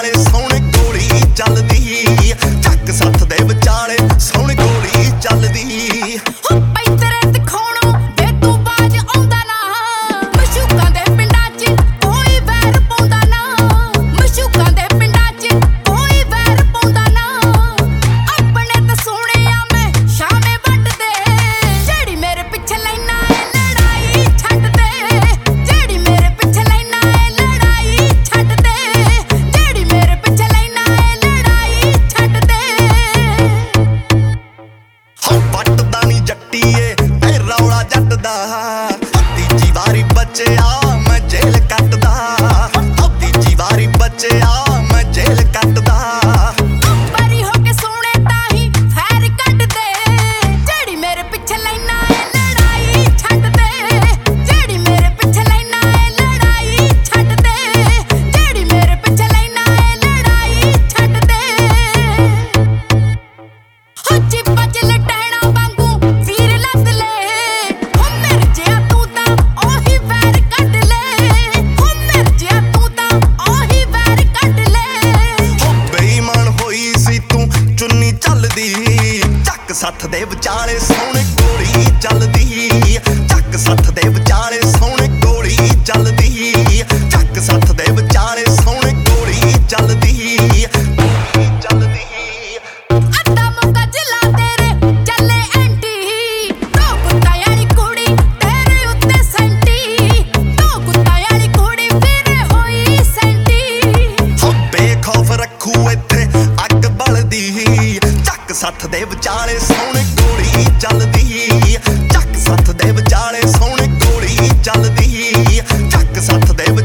ਵਿਚਾਲੇ ਸੋਹਣੇ ਗੋਲੀ ਚੱਲਦੀ, ਚੱਕ ਸੱਥ ਦੇ ਵਿਚਾਲੇ ਸੋਹਣੀ ਗੋਲੀ ਚੱਲਦੀ। ਹੋ ਪਈ ਤੇਰੇ ਦਿਖਾਉਣੋਂ ਵੇ ਤੂੰ ਬਾਜ ਆਉਂਦਾ ਨਾ, ਮਸ਼ੂਕਾਂ ਦੇ ਪਿੰਡਾਂ 'ਚ ਕੋਈ ਵੈਰ ਪਾਉਂਦਾ ਨਾ, ਮਸ਼ੂਕਾਂ ਦੇ ਪਿੰਡਾਂ 'ਚ ਕੋਈ ਵੈਰ ਪਾਉਂਦਾ ਨਾ। ਆਪਣੇ ਤਾਂ ਸੋਹਣਿਆ ਮੈਂ ਸ਼ਾਮੇ ਵੱਢ ਦੇ, ਜਿਹੜੀ ਮੇਰੇ ਪਿੱਛੇ ਲੈਣਾ ਏ ਲੜਾਈ ਛੱਡ ਦੇ, ਜਿਹੜੀ ਮੇਰੇ ਪਿੱਛੇ ਲੈਣਾ ਏ ਲੜਾਈ ਛੱਡ ਦੇ, ਜਿਹੜੀ ਮੇਰੇ ਪਿੱਛੇ ਲੈਣਾ ਏ ਲੜਾਈ ਛੱਡ ਦੇ। ਹੋ ਪੱਟਦਾ ਨੀ ਜੱਟੀਏ ਐ ਰੌਲਾ ਜੱਟ ਦਾ, ਤੀਜੀ ਵਾਰੀ ਬਚਿਆ ਮੈਂ ਜੇਲ੍ਹ ਕੱਟਦਾ, ਤੀਜੀ ਵਾਰੀ ਬਚਿਆ ਮੈਂ ਜੇਲ੍ਹ ਕੱਟਦਾ। ਬਰੀ ਹੋ ਕੇ ਸੋਹਣੇ ਤਾਹੀਂ ਫੈਰ ਕੱਢ ਦੇ, ਜਿਹੜੀ ਮੇਰੇ ਪਿੱਛੇ ਲੈਣਾ ਏ ਲੜਾਈ ਛੱਡ ਦੇ, ਜਿਹੜੀ ਮੇਰੇ ਪਿੱਛੇ ਲੈਣਾ ਏ ਲੜਾਈ ਛੱਡ ਦੇ, ਜਿਹੜੀ ਮੇਰੇ ਪਿੱਛੇ ਲੈਣਾ ਏ ਲੜਾਈ ਛੱਡ ਦੇ। ਹੋ ਚਿੱਪਾਂ 'ਚ ਲਟੈਣਾ ਵਾਂਗੂ ਵੀਰ ਲੱਦ ਲੈ, ਹੋ ਮਿਰ ਜਿਆ ਤੂੰ ਤਾਂ ਉਹੀ ਵੈਰ ਕੱਢ ਲੈ, ਹੋ ਮਿਰ ਜਿਆ ਤੂੰ ਤਾਂ ਉਹੀ ਵੈਰ ਕੱਢ ਲੈ। ਹੋ ਬੇਈਮਾਨ ਹੋਈ ਸੀ ਤੂੰ ਚੁੰਨੀ ਚੱਲਦੀ, ਚੱਕ ਸੱਥ ਦੇ ਵਿਚਾਲੇ ਸੋਹਣੇ ਗੋਲੀ ਚੱਲਦੀ, ਚੱਕ ਸੱਥ ਦੇ ਵਿਚਾਲੇ ਸੋਹਣੇ ਗੋਲੀ ਚੱਲਦੀ, ਚੱਕ ਸੱਥ ਦੇ ਵਿਚਾਲੇ ਸੋਹਣੇ ਗੋਲੀ ਚੱਲਦੀ, ਗੋਲੀ ਚੱਲਦੀ। ਅੱਧਾ ਮੁੱਕਾ ਜਿਲਾ ਤੇਰੇ ਚੱਲੇ ਐਂਟੀ, ਦੋ ਕੁੱਤਾਂ ਵਾਲੀ ਕੁੜੀ ਤੇਰੇ ਉੱਤੇ ਸੈਂਟੀ, ਦੋ ਕੁੱਤਾਂ ਵਾਲੀ ਕੁੜੀ ਵੀਰੇ ਹੋਈ ਸੈਂਟੀ। ਹੋ ਬੇਖੌਫ ਰੱਖੂ ਇੱਥੇ ਅੱਗ ਬਲਦੀ, ਚੱਕ ਸੱਥ ਦੇ ਵਿਚਾਲੇ ਸੋਹਣੇ ਗੋਲੀ ਚੱਲਦੀ, ਚੱਕ ਸੱਥ ਦੇ ਵਿਚਾਲੇ ਸੋਹਣੇ ਗੋਲੀ ਚੱਲਦੀ, ਚੱਕ ਸੱਥ ਦੇ